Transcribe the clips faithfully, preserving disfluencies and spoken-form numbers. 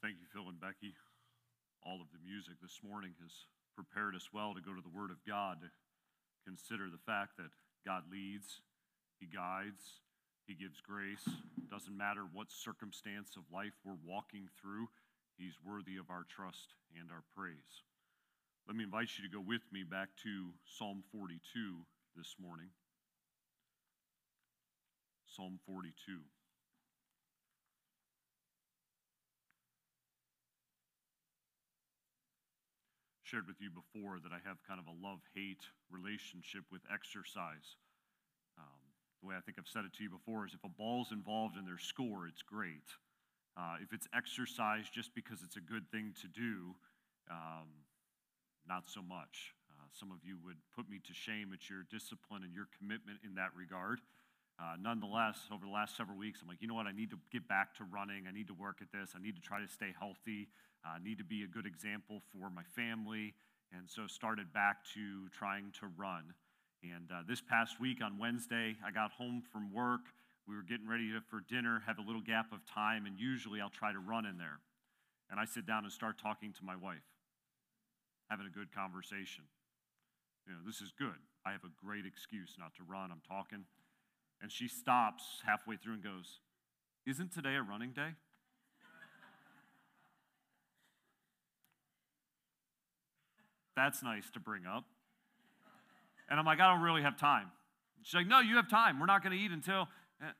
Thank you, Phil and Becky. All of the music this morning has prepared us well to go to the Word of God, to consider the fact that God leads, He guides, He gives grace. Doesn't matter what circumstance of life we're walking through, He's worthy of our trust and our praise. Let me invite you to go with me back to Psalm forty-two this morning. Psalm forty-two. Shared with you before that I have kind of a love-hate relationship with exercise. Um, the way I think I've said it to you before is if a ball's involved in their score, it's great. Uh, if it's exercise just because it's a good thing to do, um, not so much. Uh, some of you would put me to shame at your discipline and your commitment in that regard. Uh, nonetheless, over the last several weeks, I'm like, you know what, I need to get back to running. I need to work at this. I need to try to stay healthy. I uh, need to be a good example for my family. And so started back to trying to run. And uh, this past week on Wednesday, I got home from work. We were getting ready to, for dinner, have a little gap of time, and usually I'll try to run in there. And I sit down and start talking to my wife, having a good conversation. You know, this is good. I have a great excuse not to run. I'm talking. And she stops halfway through and goes, "Isn't today a running day?" That's nice to bring up. And I'm like, I don't really have time. She's like, no, you have time. We're not going to eat until.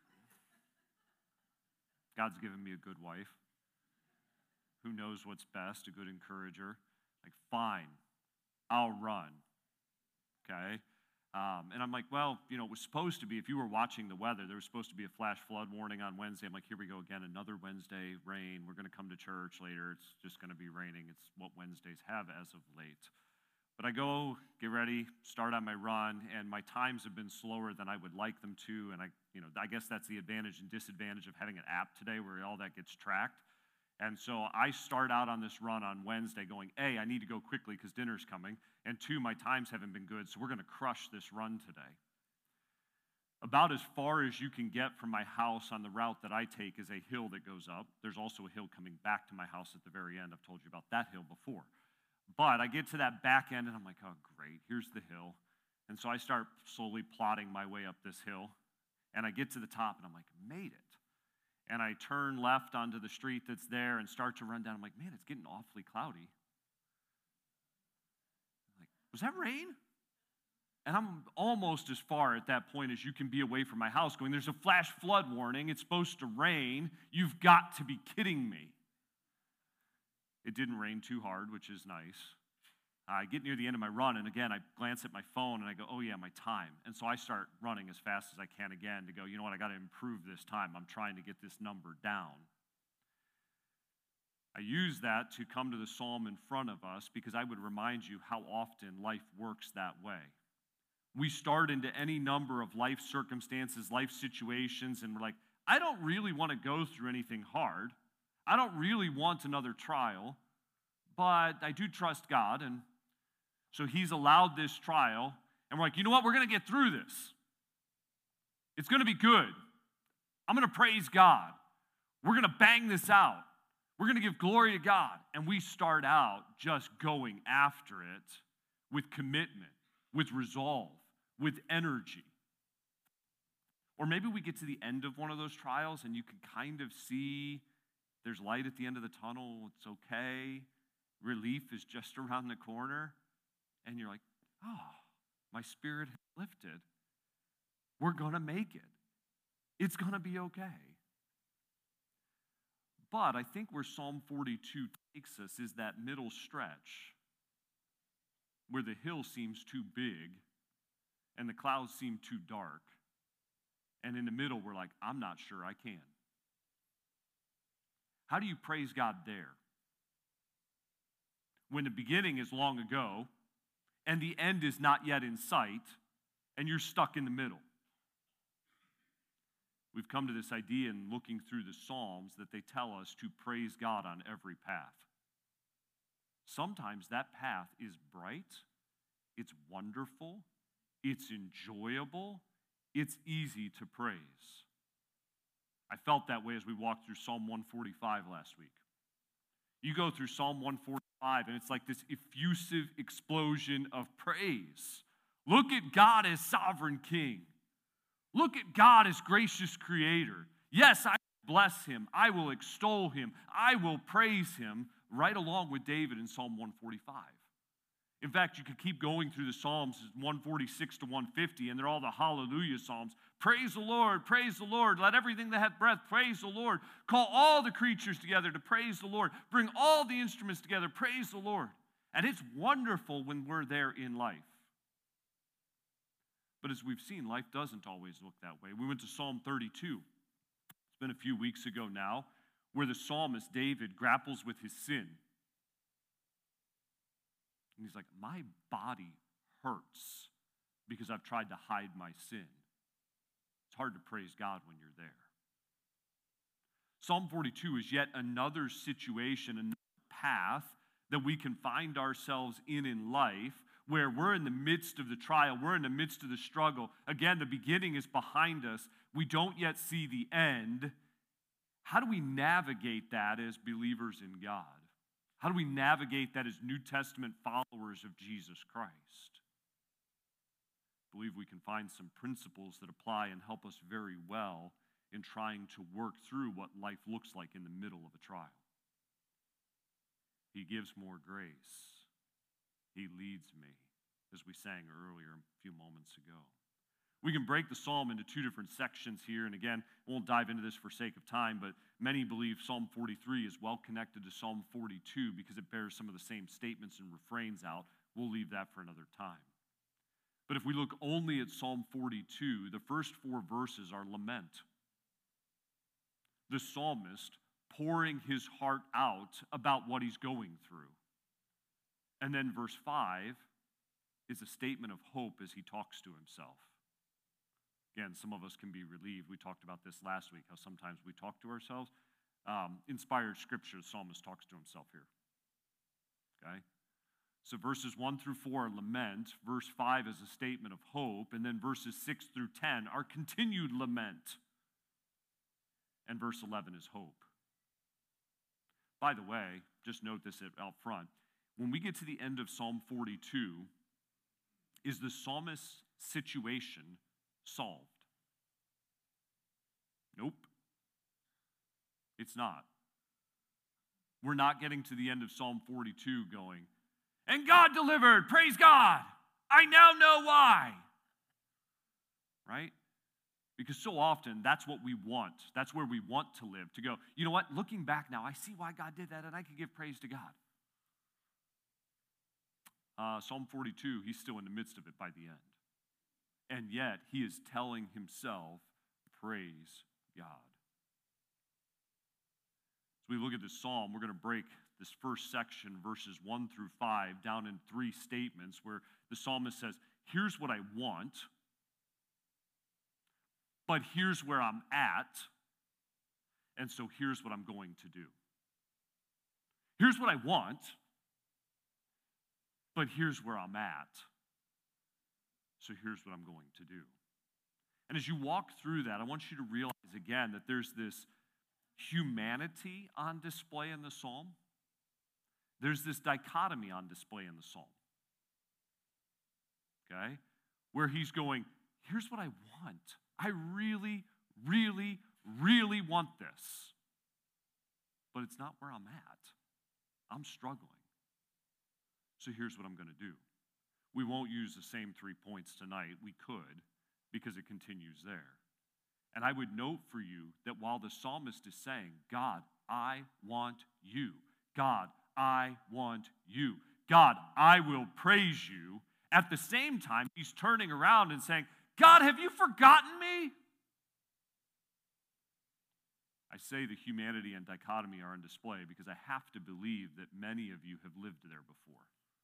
God's given me a good wife who knows what's best, a good encourager. Like, fine, I'll run. Okay? Um, and I'm like, well, you know, it was supposed to be, if you were watching the weather, there was supposed to be a flash flood warning on Wednesday. I'm like, here we go again, another Wednesday rain. We're going to come to church later. It's just going to be raining. It's what Wednesdays have as of late. But I go, get ready, start on my run, and my times have been slower than I would like them to. And I, you know, I guess that's the advantage and disadvantage of having an app today where all that gets tracked. And so I start out on this run on Wednesday going, A, I need to go quickly because dinner's coming, and two, my times haven't been good, so we're going to crush this run today. About as far as you can get from my house on the route that I take is a hill that goes up. There's also a hill coming back to my house at the very end. I've told you about that hill before. But I get to that back end, and I'm like, oh, great, here's the hill. And so I start slowly plodding my way up this hill, and I get to the top, and I'm like, made it. And I turn left onto the street that's there and start to run down. I'm like, man, it's getting awfully cloudy. I'm like, was that rain? And I'm almost as far at that point as you can be away from my house going, there's a flash flood warning. It's supposed to rain. You've got to be kidding me. It didn't rain too hard, which is nice. I get near the end of my run, and again, I glance at my phone, and I go, oh, yeah, my time. And so I start running as fast as I can again to go, you know what, I got to improve this time. I'm trying to get this number down. I use that to come to the psalm in front of us because I would remind you how often life works that way. We start into any number of life circumstances, life situations, and we're like, I don't really want to go through anything hard. I don't really want another trial, but I do trust God, and so He's allowed this trial, and we're like, you know what, we're going to get through this. It's going to be good. I'm going to praise God. We're going to bang this out. We're going to give glory to God, and we start out just going after it with commitment, with resolve, with energy. Or maybe we get to the end of one of those trials, and you can kind of see there's light at the end of the tunnel. It's okay. Relief is just around the corner. And you're like, oh, my spirit has lifted. We're going to make it. It's going to be okay. But I think where Psalm forty-two takes us is that middle stretch where the hill seems too big and the clouds seem too dark. And in the middle, we're like, I'm not sure I can. How do you praise God there? When the beginning is long ago and the end is not yet in sight and you're stuck in the middle. We've come to this idea in looking through the Psalms that they tell us to praise God on every path. Sometimes that path is bright, it's wonderful, it's enjoyable, it's easy to praise. I felt that way as we walked through Psalm one forty-five last week. You go through Psalm one forty-five, and it's like this effusive explosion of praise. Look at God as sovereign king. Look at God as gracious creator. Yes, I will bless him. I will extol him. I will praise him, right along with David in Psalm one forty-five. In fact, you could keep going through the Psalms, one forty-six to one fifty, and they're all the hallelujah Psalms. Praise the Lord, praise the Lord. Let everything that hath breath praise the Lord. Call all the creatures together to praise the Lord. Bring all the instruments together, praise the Lord. And it's wonderful when we're there in life. But as we've seen, life doesn't always look that way. We went to Psalm thirty-two. It's been a few weeks ago now, where the psalmist David grapples with his sin. And he's like, my body hurts because I've tried to hide my sin. It's hard to praise God when you're there. Psalm forty-two is yet another situation, another path that we can find ourselves in in life, where we're in the midst of the trial, we're in the midst of the struggle. Again, the beginning is behind us. We don't yet see the end. How do we navigate that as believers in God? How do we navigate that as New Testament followers of Jesus Christ? I believe we can find some principles that apply and help us very well in trying to work through what life looks like in the middle of a trial. He gives more grace. He leads me, as we sang earlier a few moments ago. We can break the psalm into two different sections here, and again, I won't dive into this for sake of time, but many believe Psalm forty-three is well connected to Psalm forty-two because it bears some of the same statements and refrains out. We'll leave that for another time. But if we look only at Psalm forty-two, the first four verses are lament. The psalmist pouring his heart out about what he's going through. And then verse five is a statement of hope as he talks to himself. Again, some of us can be relieved. We talked about this last week, how sometimes we talk to ourselves. Um, inspired scripture, the psalmist talks to himself here. Okay? So verses one through four are lament. Verse five is a statement of hope. And then verses six through ten are continued lament. And verse eleven is hope. By the way, just note this out front. When we get to the end of Psalm forty-two, is the psalmist's situation solved? Nope. It's not. We're not getting to the end of Psalm forty-two going, and God delivered, praise God. I now know why. Right? Because so often that's what we want. That's where we want to live, to go, you know what, looking back now, I see why God did that, and I can give praise to God. Uh, Psalm forty-two, he's still in the midst of it by the end. And yet, he is telling himself, praise God. As we look at this psalm, we're going to break this first section, verses one through five, down in three statements where the psalmist says, here's what I want, but here's where I'm at, and so here's what I'm going to do. Here's what I want, but here's where I'm at, so here's what I'm going to do. And as you walk through that, I want you to realize again that there's this humanity on display in the psalm. There's this dichotomy on display in the psalm. Okay? Where he's going, here's what I want. I really, really, really want this. But it's not where I'm at. I'm struggling. So here's what I'm going to do. We won't use the same three points tonight. We could, because it continues there. And I would note for you that while the psalmist is saying, God, I want you. God, I want you. God, I will praise you. At the same time, he's turning around and saying, God, have you forgotten me? I say the humanity and dichotomy are on display because I have to believe that many of you have lived there before.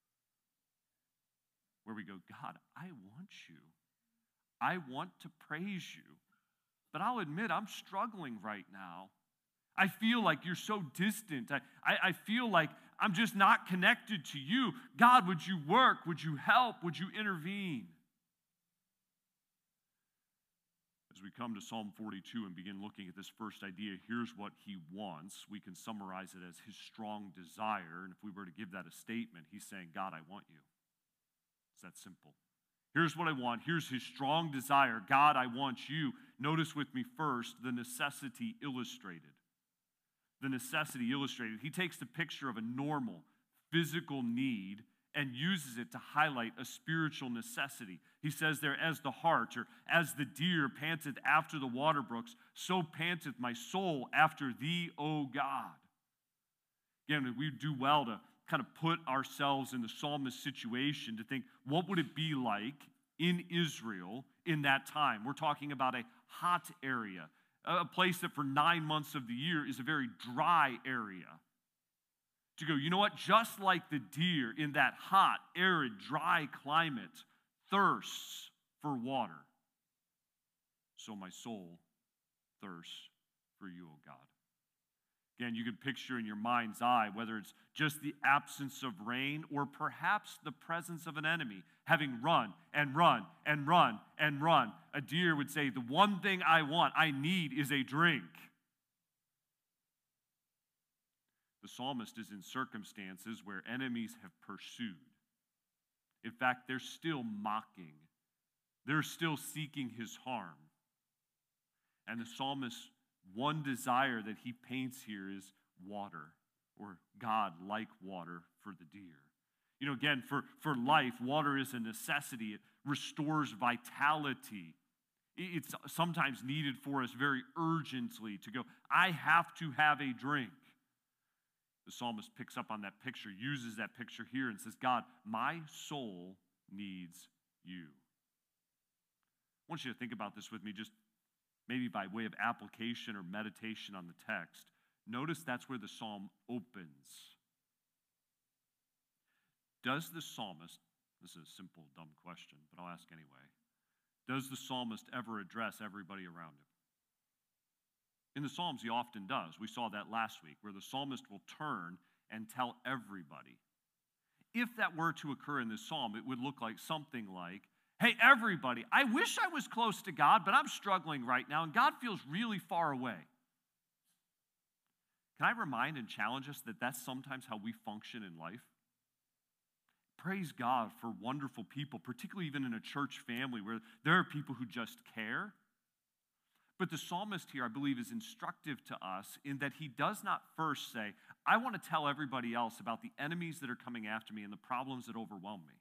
Where we go, God, I want you. I want to praise you. But I'll admit, I'm struggling right now. I feel like you're so distant. I, I, I feel like I'm just not connected to you. God, would you work? Would you help? Would you intervene? As we come to Psalm forty-two and begin looking at this first idea, here's what he wants. We can summarize it as his strong desire. And if we were to give that a statement, he's saying, God, I want you. It's that simple. Here's what I want. Here's his strong desire. God, I want you. Notice with me first the necessity illustrated. The necessity illustrated. He takes the picture of a normal physical need and uses it to highlight a spiritual necessity. He says there, as the hart, or as the deer panteth after the water brooks, so panteth my soul after thee, O God. Again, we do well to kind of put ourselves in the psalmist's situation to think, what would it be like in Israel in that time? We're talking about a hot area, a place that for nine months of the year is a very dry area. To go, you know what? Just like the deer in that hot, arid, dry climate thirsts for water, so my soul thirsts for you, O God. Again, you can picture in your mind's eye whether it's just the absence of rain or perhaps the presence of an enemy, having run and run and run and run. A deer would say, the one thing I want, I need is a drink. The psalmist is in circumstances where enemies have pursued. In fact, they're still mocking. They're still seeking his harm. And the psalmist's one desire that he paints here is water, or God like water for the deer. You know, again, for, for life, water is a necessity. It restores vitality. It's sometimes needed for us very urgently to go, I have to have a drink. The psalmist picks up on that picture, uses that picture here, and says, God, my soul needs you. I want you to think about this with me, just maybe by way of application or meditation on the text. Notice that's where the psalm opens. Does the psalmist, this is a simple, dumb question, but I'll ask anyway, does the psalmist ever address everybody around him? In the Psalms, he often does. We saw that last week, where the psalmist will turn and tell everybody. If that were to occur in this psalm, it would look like something like, hey, everybody, I wish I was close to God, but I'm struggling right now, and God feels really far away. Can I remind and challenge us that that's sometimes how we function in life? Praise God for wonderful people, particularly even in a church family where there are people who just care. But the psalmist here, I believe, is instructive to us in that he does not first say, I want to tell everybody else about the enemies that are coming after me and the problems that overwhelm me.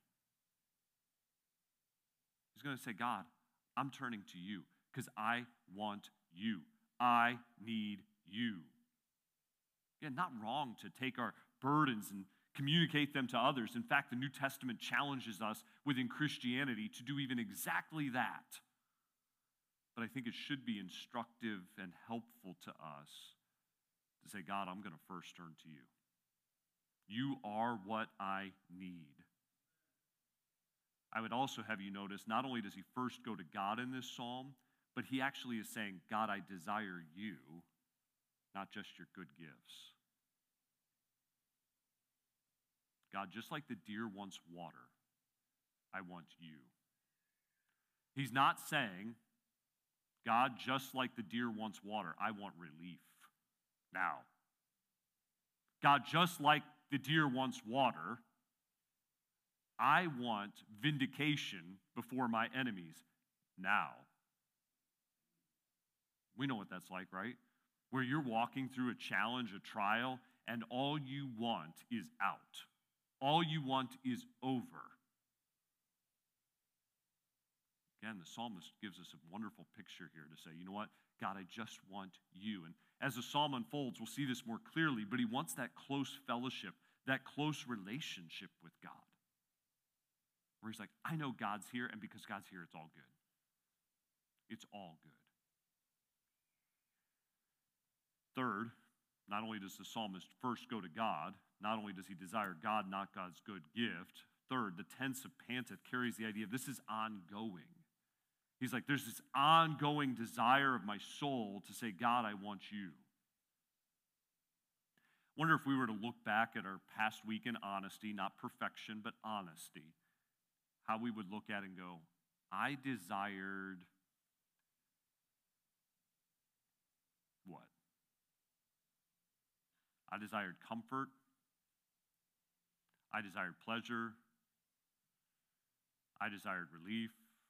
He's going to say, God, I'm turning to you because I want you. I need you. Again, not wrong to take our burdens and communicate them to others. In fact, the New Testament challenges us within Christianity to do even exactly that. But I think it should be instructive and helpful to us to say, God, I'm going to first turn to you. You are what I need. I would also have you notice, not only does he first go to God in this psalm, but he actually is saying, God, I desire you, not just your good gifts. God, just like the deer wants water, I want you. He's not saying, God, just like the deer wants water, I want relief now. God, just like the deer wants water, I want vindication before my enemies now. We know what that's like, right? Where you're walking through a challenge, a trial, and all you want is out. All you want is over. Again, the psalmist gives us a wonderful picture here to say, you know what? God, I just want you. And as the psalm unfolds, we'll see this more clearly, but he wants that close fellowship, that close relationship with God. Where he's like, I know God's here, and because God's here, it's all good. It's all good. Third, not only does the psalmist first go to God, not only does he desire God, not God's good gift, third, the tense of panteth carries the idea of this is ongoing. He's like, there's this ongoing desire of my soul to say, God, I want you. I wonder if we were to look back at our past week in honesty, not perfection, but honesty, how we would look at it and go, I desired I desired comfort. I desired pleasure. I desired relief.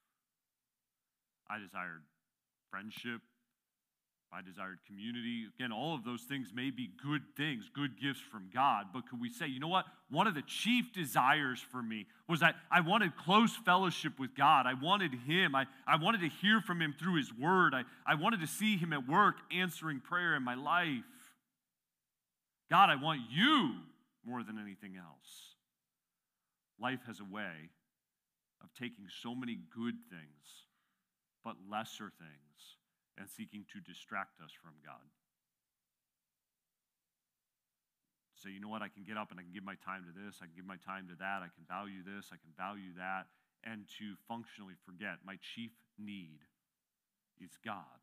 I desired friendship. I desired community. Again, all of those things may be good things, good gifts from God, but could we say, you know what? One of the chief desires for me was that I wanted close fellowship with God. I wanted Him. I, I wanted to hear from Him through His Word. I, I wanted to see Him at work answering prayer in my life. God, I want You more than anything else. Life has a way of taking so many good things, but lesser things, and seeking to distract us from God. So you know what? I can get up and I can give my time to this. I can give my time to that. I can value this. I can value that. And to functionally forget my chief need is God.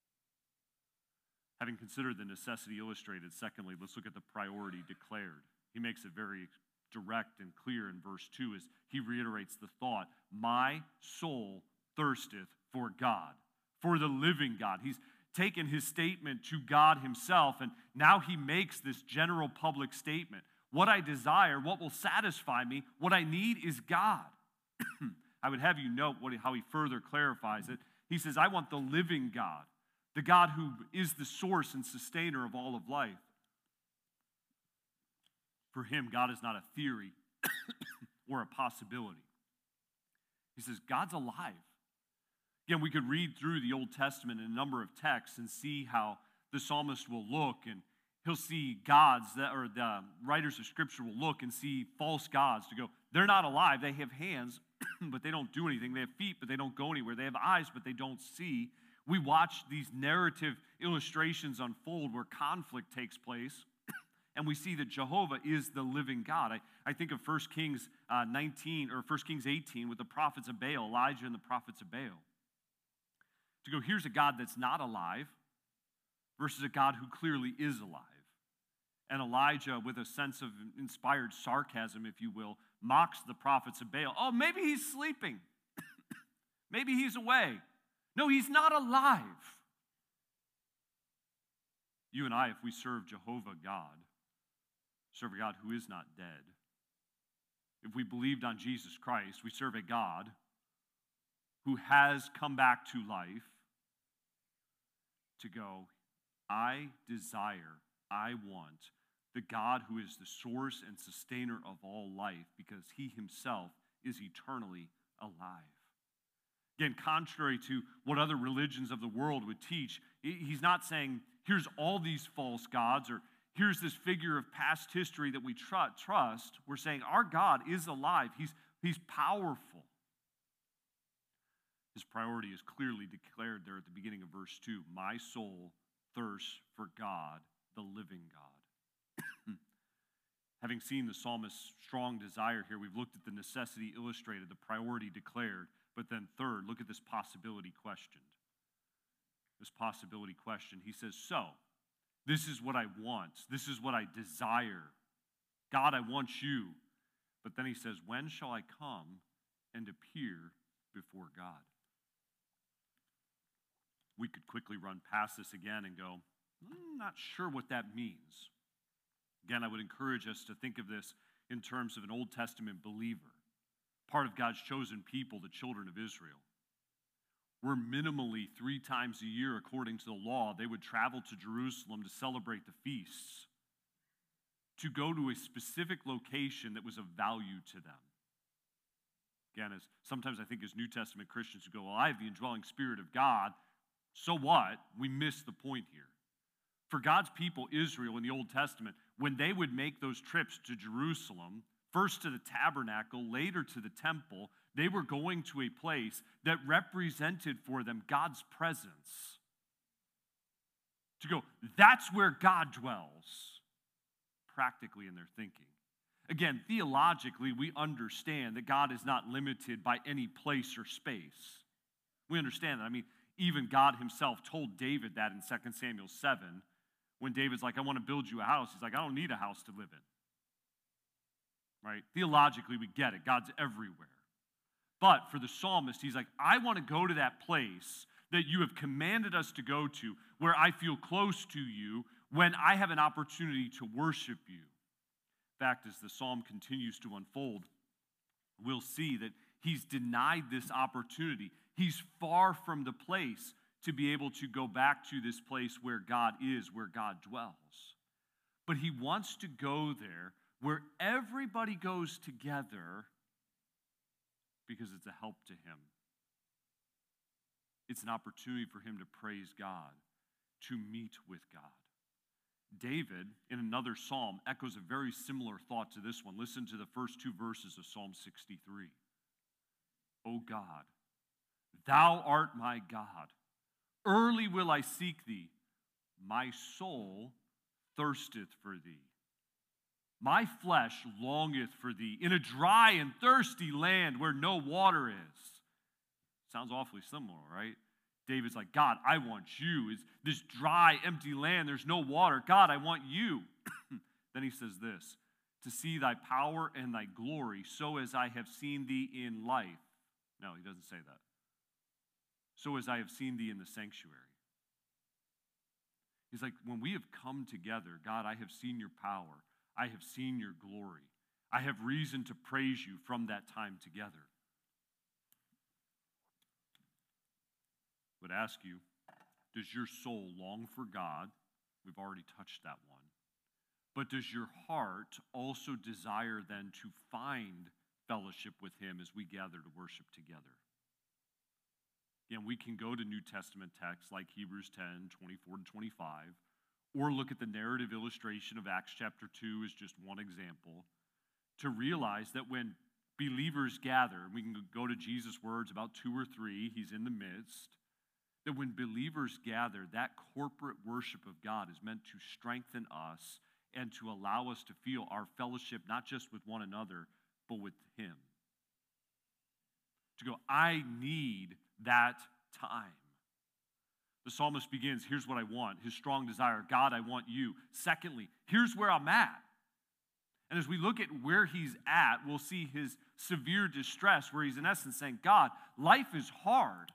Having considered the necessity illustrated, secondly, let's look at the priority declared. He makes it very direct and clear in verse two as he reiterates the thought, my soul thirsteth for God, for the living God. He's taken his statement to God himself, and now he makes this general public statement. What I desire, what will satisfy me, what I need is God. I would have you note what, how he further clarifies it. He says, I want the living God, the God who is the source and sustainer of all of life. For him, God is not a theory or a possibility. He says, God's alive. Again, we could read through the Old Testament in a number of texts and see how the psalmist will look, and he'll see gods, that, or the writers of Scripture will look and see false gods to go, they're not alive. They have hands, but they don't do anything. They have feet, but they don't go anywhere. They have eyes, but they don't see. We watch these narrative illustrations unfold where conflict takes place, and we see that Jehovah is the living God. I, I think of First Kings uh, nineteen, or First Kings eighteen with the prophets of Baal, Elijah and the prophets of Baal. To go, here's a God that's not alive versus a God who clearly is alive. And Elijah, with a sense of inspired sarcasm, if you will, mocks the prophets of Baal. Oh, maybe he's sleeping. Maybe he's away. No, he's not alive. You and I, if we serve Jehovah God, serve a God who is not dead. If we believed on Jesus Christ, we serve a God who has come back to life, to go, I desire, I want the God who is the source and sustainer of all life because he himself is eternally alive. Again, contrary to what other religions of the world would teach, he's not saying, here's all these false gods, or here's this figure of past history that we tr- trust. We're saying our God is alive. He's, he's powerful. His priority is clearly declared there at the beginning of verse two. My soul thirsts for God, the living God. Having seen the psalmist's strong desire here, we've looked at the necessity illustrated, the priority declared. But then third, look at this possibility questioned. This possibility question. He says, so, this is what I want. This is what I desire. God, I want you. But then he says, when shall I come and appear before God? We could quickly run past this again and go, I'm not sure what that means. Again, I would encourage us to think of this in terms of an Old Testament believer, part of God's chosen people, the children of Israel. Where minimally three times a year, according to the law, they would travel to Jerusalem to celebrate the feasts, to go to a specific location that was of value to them. Again, as sometimes I think as New Testament Christians who go, well, I have the indwelling Spirit of God, so what? We miss the point here. For God's people, Israel, in the Old Testament, when they would make those trips to Jerusalem, first to the tabernacle, later to the temple, they were going to a place that represented for them God's presence. To go, that's where God dwells, practically in their thinking. Again, theologically, we understand that God is not limited by any place or space. We understand that. I mean, even God himself told David that in Second Samuel seven, when David's like, I want to build you a house. He's like, I don't need a house to live in. Right? Theologically, we get it. God's everywhere. But for the psalmist, he's like, I want to go to that place that you have commanded us to go to, where I feel close to you, when I have an opportunity to worship you. In fact, as the psalm continues to unfold, we'll see that he's denied this opportunity. He's far from the place to be able to go back to this place where God is, where God dwells. But he wants to go there where everybody goes together because it's a help to him. It's an opportunity for him to praise God, to meet with God. David, in another psalm, echoes a very similar thought to this one. Listen to the first two verses of Psalm sixty-three. O God, thou art my God. Early will I seek thee. My soul thirsteth for thee. My flesh longeth for thee in a dry and thirsty land where no water is. Sounds awfully similar, right? David's like, God, I want you. Is this dry, empty land, there's no water. God, I want you. Then he says this, to see thy power and thy glory, so as I have seen thee in life. No, he doesn't say that. So as I have seen thee in the sanctuary. He's like, when we have come together, God, I have seen your power. I have seen your glory. I have reason to praise you from that time together. I would ask you, does your soul long for God? We've already touched that one. But does your heart also desire then to find fellowship with him as we gather to worship together? Again, we can go to New Testament texts like Hebrews ten, twenty-four to twenty-five, or look at the narrative illustration of Acts chapter two as just one example, to realize that when believers gather, and we can go to Jesus' words about two or three, he's in the midst, that when believers gather, that corporate worship of God is meant to strengthen us and to allow us to feel our fellowship not just with one another, but with him. To go, I need that time. The psalmist begins, here's what I want, his strong desire. God, I want you. Secondly, here's where I'm at. And as we look at where he's at, we'll see his severe distress, where he's in essence saying, God, life is hard.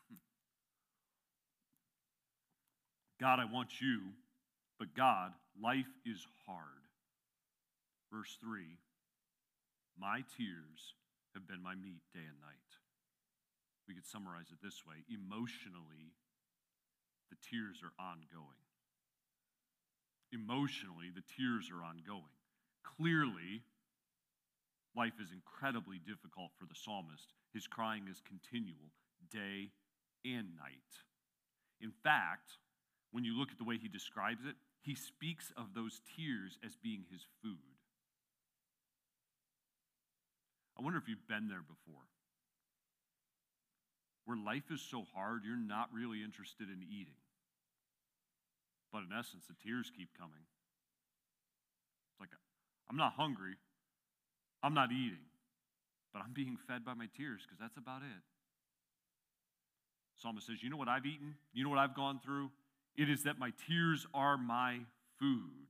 God, I want you, but God, life is hard. Verse three, my tears have been my meat day and night. We could summarize it this way. Emotionally, the tears are ongoing. Emotionally, the tears are ongoing. Clearly, life is incredibly difficult for the psalmist. His crying is continual, day and night. In fact, when you look at the way he describes it, he speaks of those tears as being his food. I wonder if you've been there before, where life is so hard, you're not really interested in eating. But in essence, the tears keep coming. It's like, I'm not hungry, I'm not eating, but I'm being fed by my tears because that's about it. Psalmist says, you know what I've eaten? You know what I've gone through? It is that my tears are my food.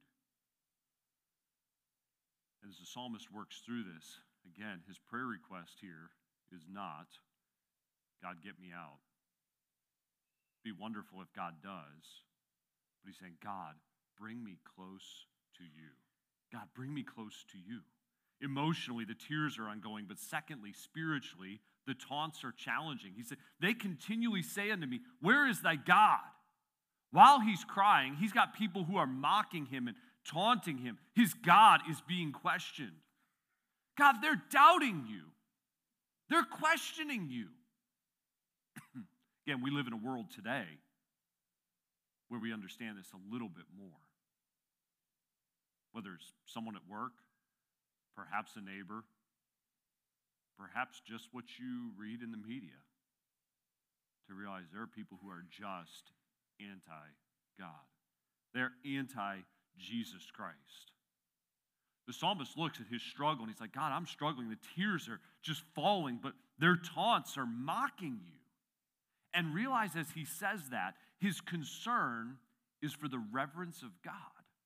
As the psalmist works through this, again, his prayer request here is not, God, get me out. It'd be wonderful if God does. But he's saying, God, bring me close to you. God, bring me close to you. Emotionally, the tears are ongoing, but secondly, spiritually, the taunts are challenging. He said, they continually say unto me, where is thy God? While he's crying, he's got people who are mocking him and taunting him. His God is being questioned. God, they're doubting you. They're questioning you. Again, we live in a world today where we understand this a little bit more. Whether it's someone at work, perhaps a neighbor, perhaps just what you read in the media, to realize there are people who are just anti-God. They're anti-Jesus Christ. The psalmist looks at his struggle and he's like, God, I'm struggling. The tears are just falling, but their taunts are mocking you. And realize as he says that, his concern is for the reverence of God.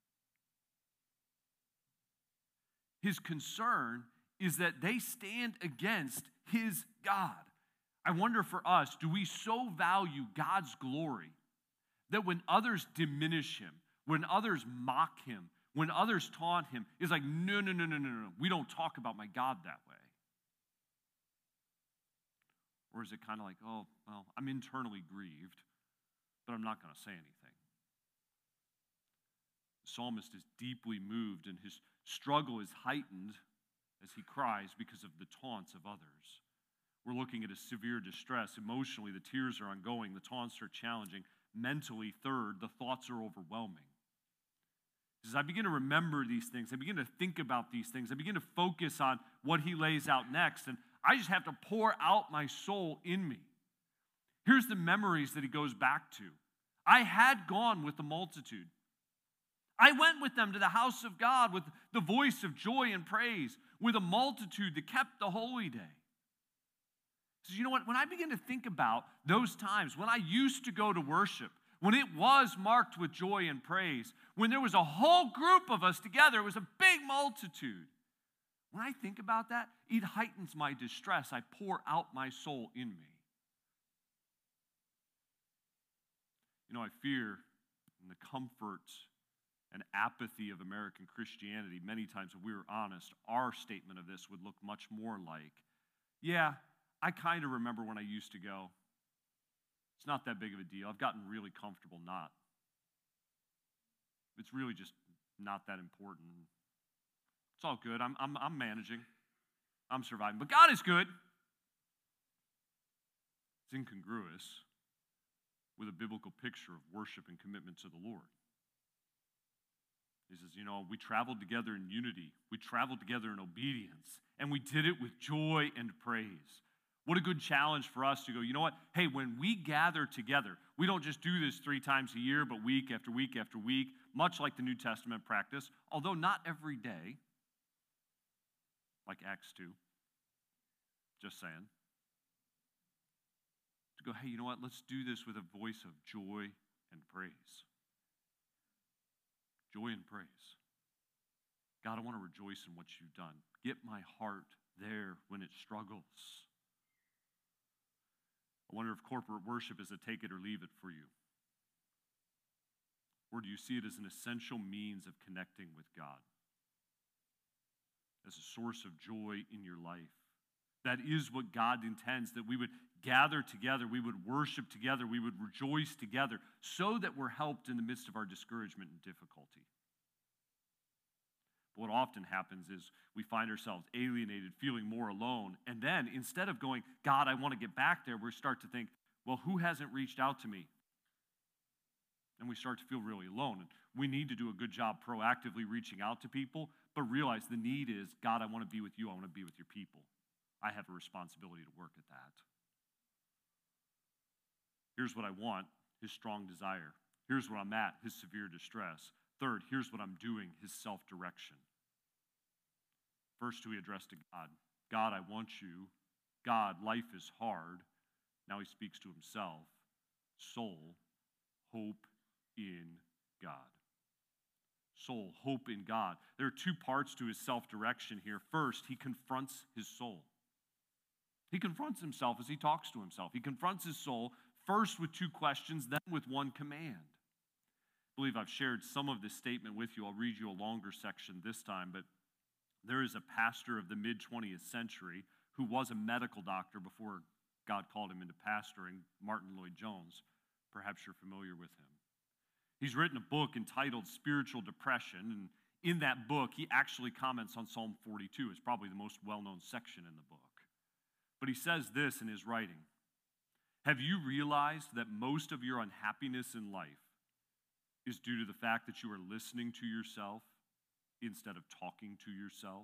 His concern is that they stand against his God. I wonder for us, do we so value God's glory that when others diminish him, when others mock him, when others taunt him, is like, no, no, no, no, no, no. We don't talk about my God that way. Or is it kind of like, oh, well, I'm internally grieved, but I'm not going to say anything? The psalmist is deeply moved, and his struggle is heightened as he cries because of the taunts of others. We're looking at a severe distress. Emotionally, the tears are ongoing. The taunts are challenging. Mentally, third, the thoughts are overwhelming. As I begin to remember these things, I begin to think about these things, I begin to focus on what he lays out next, and I just have to pour out my soul in me. Here's the memories that he goes back to. I had gone with the multitude. I went with them to the house of God with the voice of joy and praise, with a multitude that kept the holy day. So you know what? When I begin to think about those times, when I used to go to worship, when it was marked with joy and praise, when there was a whole group of us together, it was a big multitude. When I think about that, it heightens my distress. I pour out my soul in me. You know, I fear in the comfort and apathy of American Christianity, many times, if we were honest, our statement of this would look much more like, yeah, I kind of remember when I used to go. It's not that big of a deal. I've gotten really comfortable not. It's really just not that important. It's all good. I'm, I'm, I'm managing. I'm surviving. But God is good. It's incongruous with a biblical picture of worship and commitment to the Lord. He says, you know, we traveled together in unity. We traveled together in obedience. And we did it with joy and praise. What a good challenge for us to go, you know what? Hey, when we gather together, we don't just do this three times a year, but week after week after week, much like the New Testament practice, although not every day, like Acts two. Just saying. To go, hey, you know what? Let's do this with a voice of joy and praise. Joy and praise. God, I want to rejoice in what you've done. Get my heart there when it struggles. I wonder if corporate worship is a take it or leave it for you. Or do you see it as an essential means of connecting with God? As a source of joy in your life. That is what God intends, that we would gather together, we would worship together, we would rejoice together, so that we're helped in the midst of our discouragement and difficulty. But what often happens is we find ourselves alienated, feeling more alone, and then instead of going, God, I want to get back there, we start to think, well, who hasn't reached out to me? And we start to feel really alone. And we need to do a good job proactively reaching out to people, but realize the need is, God, I want to be with you, I want to be with your people. I have a responsibility to work at that. Here's what I want, his strong desire. Here's where I'm at, his severe distress. Third, here's what I'm doing, his self-direction. First, we address to God. God, I want you. God, life is hard. Now he speaks to himself. Soul, hope in God. Soul, hope in God. There are two parts to his self-direction here. First, he confronts his soul. He confronts himself as he talks to himself. He confronts his soul first with two questions, then with one command. I believe I've shared some of this statement with you. I'll read you a longer section this time, but there is a pastor of the mid-twentieth century who was a medical doctor before God called him into pastoring, Martin Lloyd-Jones. Perhaps you're familiar with him. He's written a book entitled Spiritual Depression, and in that book, he actually comments on Psalm forty-two. It's probably the most well-known section in the book. But he says this in his writing. Have you realized that most of your unhappiness in life is due to the fact that you are listening to yourself instead of talking to yourself?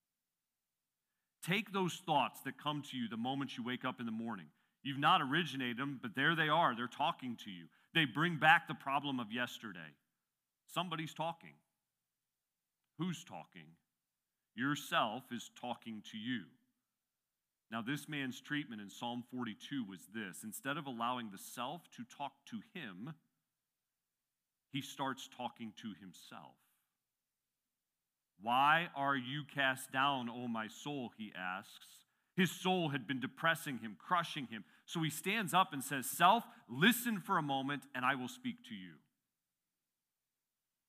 Take those thoughts that come to you the moment you wake up in the morning. You've not originated them, but there they are. They're talking to you. They bring back the problem of yesterday. Somebody's talking. Who's talking? Yourself is talking to you. Now, this man's treatment in Psalm forty-two was this. Instead of allowing the self to talk to him, he starts talking to himself. Why are you cast down, O my soul, he asks. His soul had been depressing him, crushing him. So he stands up and says, Self, listen for a moment, and I will speak to you.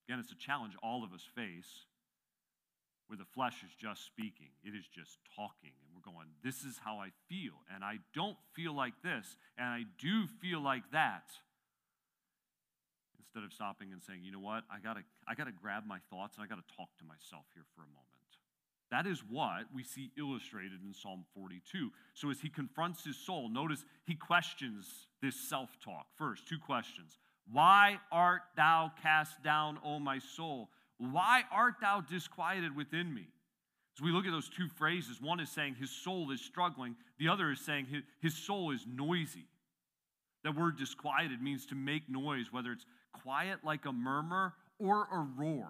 Again, it's a challenge all of us face where the flesh is just speaking. It is just talking. And we're going, this is how I feel. And I don't feel like this. And I do feel like that. Instead of stopping and saying, you know what, I gotta, I gotta grab my thoughts and I gotta talk to myself here for a moment. That is what we see illustrated in Psalm forty-two. So as he confronts his soul, notice he questions this self-talk. First, two questions. Why art thou cast down, O my soul? Why art thou disquieted within me? As we look at those two phrases, one is saying his soul is struggling. The other is saying his, his soul is noisy. That word disquieted means to make noise, whether it's quiet like a murmur or a roar.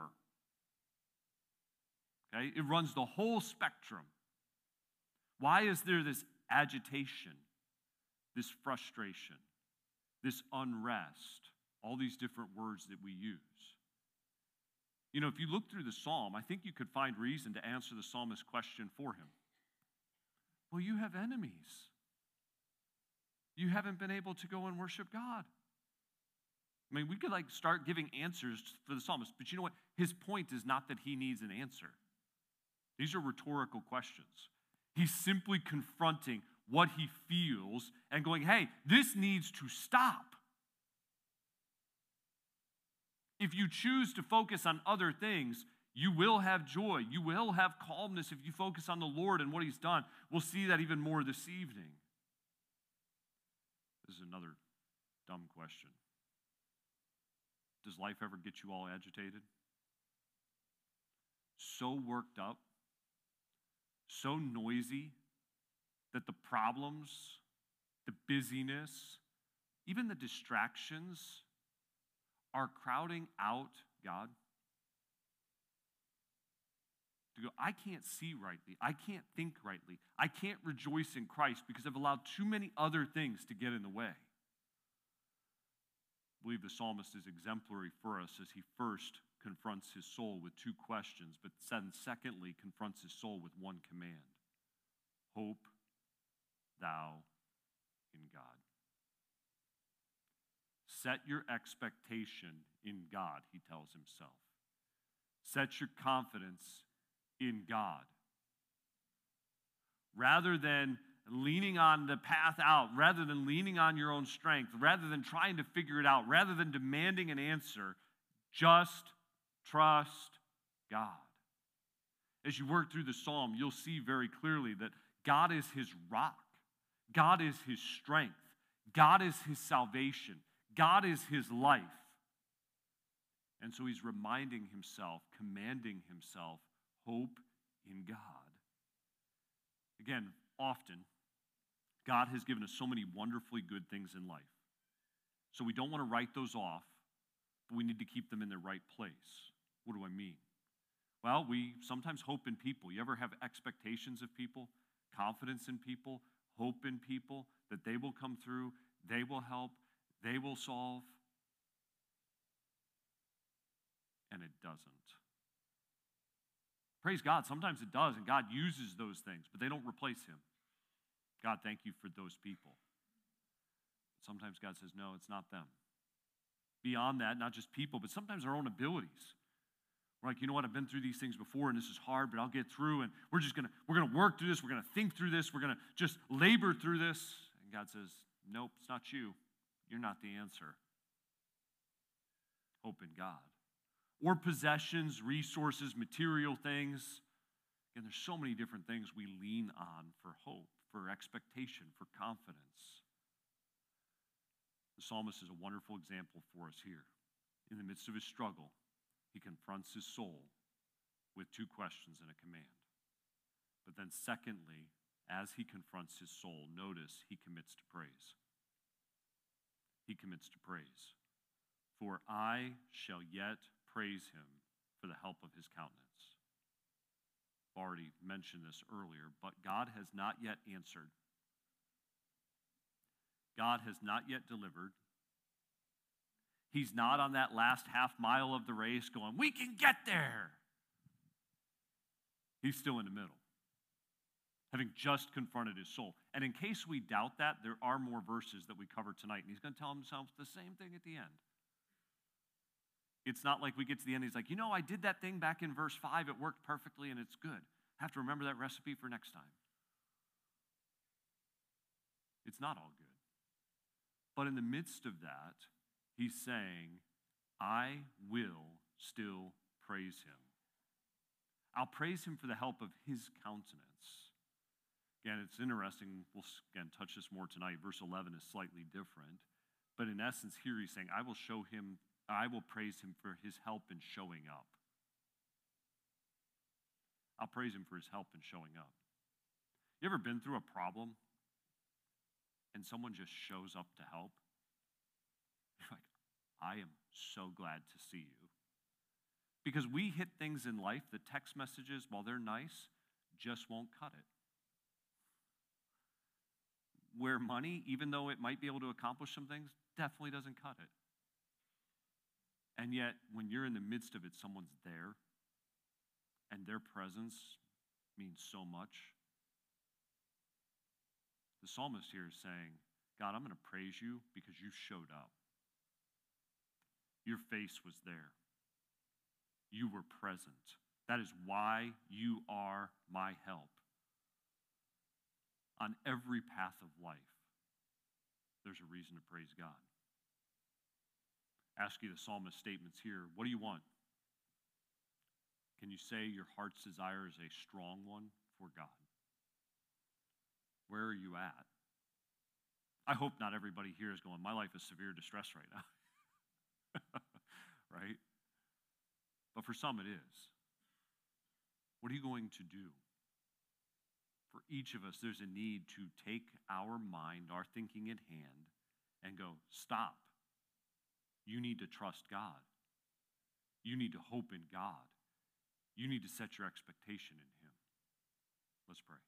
Okay? It runs the whole spectrum. Why is there this agitation, this frustration, this unrest, all these different words that we use? You know, if you look through the psalm, I think you could find reason to answer the psalmist's question for him. Well, you have enemies. You haven't been able to go and worship God. I mean, we could like start giving answers for the psalmist, but you know what? His point is not that he needs an answer. These are rhetorical questions. He's simply confronting what he feels and going, hey, this needs to stop. If you choose to focus on other things, you will have joy. You will have calmness if you focus on the Lord and what he's done. We'll see that even more this evening. This is another dumb question. Does life ever get you all agitated? So worked up, so noisy that the problems, the busyness, even the distractions are crowding out God? To go, I can't see rightly. I can't think rightly. I can't rejoice in Christ because I've allowed too many other things to get in the way. I believe the psalmist is exemplary for us as he first confronts his soul with two questions, but then secondly confronts his soul with one command. Hope thou in God. Set your expectation in God, he tells himself. Set your confidence in God. Rather than leaning on the path out, rather than leaning on your own strength, rather than trying to figure it out, rather than demanding an answer, just trust God. As you work through the psalm, you'll see very clearly that God is his rock. God is his strength. God is his salvation. God is his life. And so he's reminding himself, commanding himself, hope in God. Again, often, God has given us so many wonderfully good things in life. So we don't want to write those off, but we need to keep them in their right place. What do I mean? Well, we sometimes hope in people. You ever have expectations of people, confidence in people, hope in people, that they will come through, they will help, they will solve? And it doesn't. Praise God, sometimes it does, and God uses those things, but they don't replace him. God, thank you for those people. Sometimes God says, no, it's not them. Beyond that, not just people, but sometimes our own abilities. We're like, you know what, I've been through these things before, and this is hard, but I'll get through, and we're just gonna, we're gonna work through this, we're gonna think through this, we're gonna just labor through this. And God says, nope, it's not you. You're not the answer. Hope in God. Or possessions, resources, material things. Again, there's so many different things we lean on for hope, for expectation, for confidence. The psalmist is a wonderful example for us here. In the midst of his struggle, he confronts his soul with two questions and a command. But then secondly, as he confronts his soul, notice he commits to praise. He commits to praise. For I shall yet praise him for the help of his countenance. I've already mentioned this earlier, but God has not yet answered. God has not yet delivered. He's not on that last half mile of the race going, we can get there. He's still in the middle, having just confronted his soul. And in case we doubt that, there are more verses that we cover tonight, and he's going to tell himself the same thing at the end. It's not like we get to the end, he's like, you know, I did that thing back in verse five, it worked perfectly and it's good. I have to remember that recipe for next time. It's not all good. But in the midst of that, he's saying, I will still praise him. I'll praise him for the help of his countenance. Again, it's interesting. We'll again touch this more tonight. Verse eleven is slightly different. But in essence, here he's saying, I will show him, I will praise him for his help in showing up. I'll praise him for his help in showing up. You ever been through a problem and someone just shows up to help? You're like, I am so glad to see you. Because we hit things in life, the text messages, while they're nice, just won't cut it. Where money, even though it might be able to accomplish some things, definitely doesn't cut it. And yet, when you're in the midst of it, someone's there, and their presence means so much. The psalmist here is saying, God, I'm going to praise you because you showed up. Your face was there. You were present. That is why you are my help. On every path of life, there's a reason to praise God. Ask you the psalmist's statements here. What do you want? Can you say your heart's desire is a strong one for God? Where are you at? I hope not everybody here is going, my life is severe distress right now. Right? But for some it is. What are you going to do? For each of us, there's a need to take our mind, our thinking at hand, and go, stop. You need to trust God. You need to hope in God. You need to set your expectation in him. Let's pray.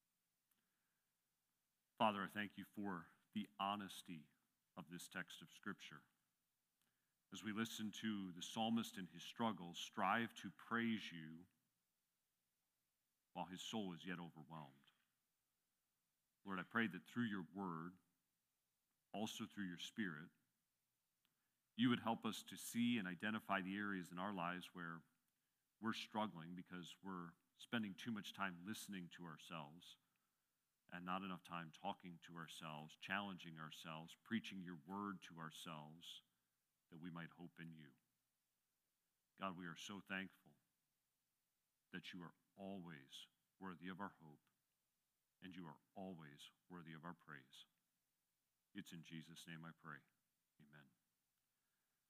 Father, I thank you for the honesty of this text of Scripture. As we listen to the psalmist in his struggles, strive to praise you while his soul is yet overwhelmed. Lord, I pray that through your word, also through your Spirit, you would help us to see and identify the areas in our lives where we're struggling because we're spending too much time listening to ourselves and not enough time talking to ourselves, challenging ourselves, preaching your word to ourselves, that we might hope in you. God, we are so thankful that you are always worthy of our hope, and you are always worthy of our praise. It's in Jesus' name I pray. Amen.